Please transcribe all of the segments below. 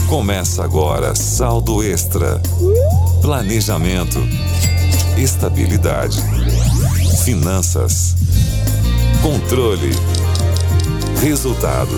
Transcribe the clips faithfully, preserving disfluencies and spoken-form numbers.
Começa agora Saldo Extra. Planejamento, estabilidade, finanças, controle, resultado.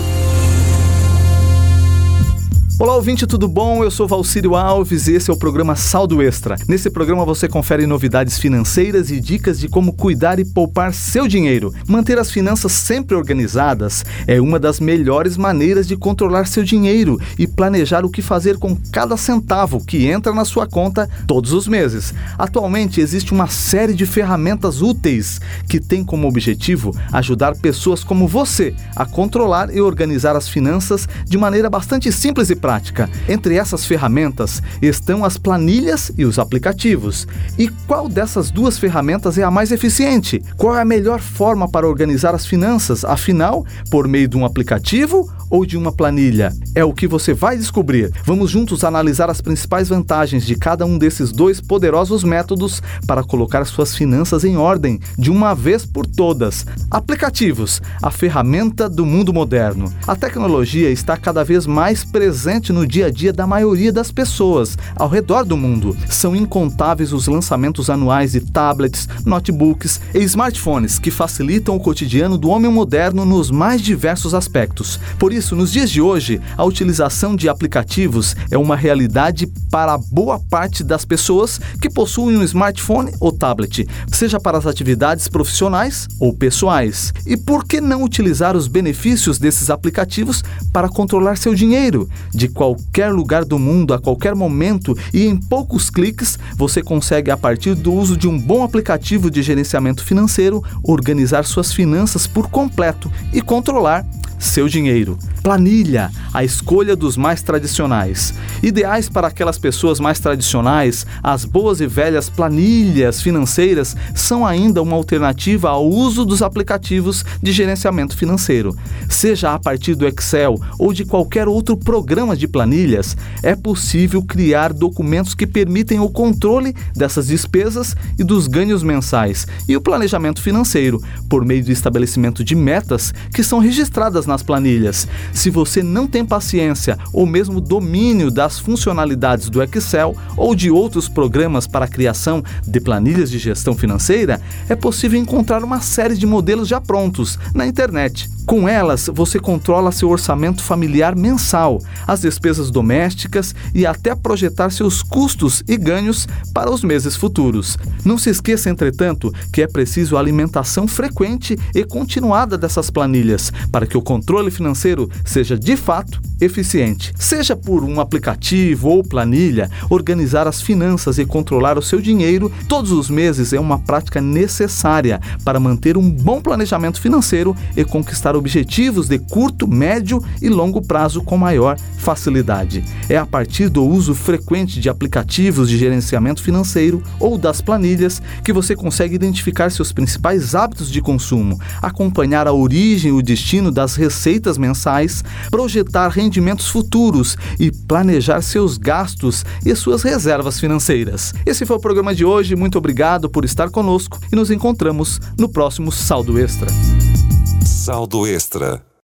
Olá, ouvinte, tudo bom? Eu sou Valcírio Alves e esse é o programa Saldo Extra. Nesse programa você confere novidades financeiras e dicas de como cuidar e poupar seu dinheiro. Manter as finanças sempre organizadas é uma das melhores maneiras de controlar seu dinheiro e planejar o que fazer com cada centavo que entra na sua conta todos os meses. Atualmente existe uma série de ferramentas úteis que tem como objetivo ajudar pessoas como você a controlar e organizar as finanças de maneira bastante simples e prática. Prática. Entre essas ferramentas estão as planilhas e os aplicativos. E qual dessas duas ferramentas é a mais eficiente? Qual é a melhor forma para organizar as finanças? Afinal, por meio de um aplicativo ou de uma planilha? É o que você vai descobrir. Vamos juntos analisar as principais vantagens de cada um desses dois poderosos métodos para colocar suas finanças em ordem de uma vez por todas. Aplicativos, a ferramenta do mundo moderno. A tecnologia está cada vez mais presente no dia a dia da maioria das pessoas ao redor do mundo. São incontáveis os lançamentos anuais de tablets, notebooks e smartphones que facilitam o cotidiano do homem moderno nos mais diversos aspectos. Por isso, nos dias de hoje, a utilização de aplicativos é uma realidade para boa parte das pessoas que possuem um smartphone ou tablet, seja para as atividades profissionais ou pessoais. E por que não utilizar os benefícios desses aplicativos para controlar seu dinheiro? De qualquer lugar do mundo, a qualquer momento e em poucos cliques, você consegue, a partir do uso de um bom aplicativo de gerenciamento financeiro, organizar suas finanças por completo e controlar seu dinheiro. Planilha, a escolha dos mais tradicionais. Ideais para aquelas pessoas mais tradicionais, as boas e velhas planilhas financeiras são ainda uma alternativa ao uso dos aplicativos de gerenciamento financeiro. Seja a partir do Excel ou de qualquer outro programa de planilhas, é possível criar documentos que permitem o controle dessas despesas e dos ganhos mensais e o planejamento financeiro, por meio do estabelecimento de metas que são registradas nas planilhas. Se você não tem paciência ou mesmo domínio das funcionalidades do Excel ou de outros programas para a criação de planilhas de gestão financeira, é possível encontrar uma série de modelos já prontos na internet. Com elas, você controla seu orçamento familiar mensal, as despesas domésticas e até projetar seus custos e ganhos para os meses futuros. Não se esqueça, entretanto, que é preciso alimentação frequente e continuada dessas planilhas para que o controle financeiro seja de fato eficiente. Seja por um aplicativo ou planilha, organizar as finanças e controlar o seu dinheiro todos os meses é uma prática necessária para manter um bom planejamento financeiro e conquistar objetivos de curto, médio e longo prazo com maior facilidade. É a partir do uso frequente de aplicativos de gerenciamento financeiro ou das planilhas que você consegue identificar seus principais hábitos de consumo, acompanhar a origem e o destino das receitas mensais, projetar rendimentos futuros e planejar seus gastos e suas reservas financeiras. Esse foi o programa de hoje. Muito obrigado por estar conosco e nos encontramos no próximo Saldo Extra. Saldo Extra.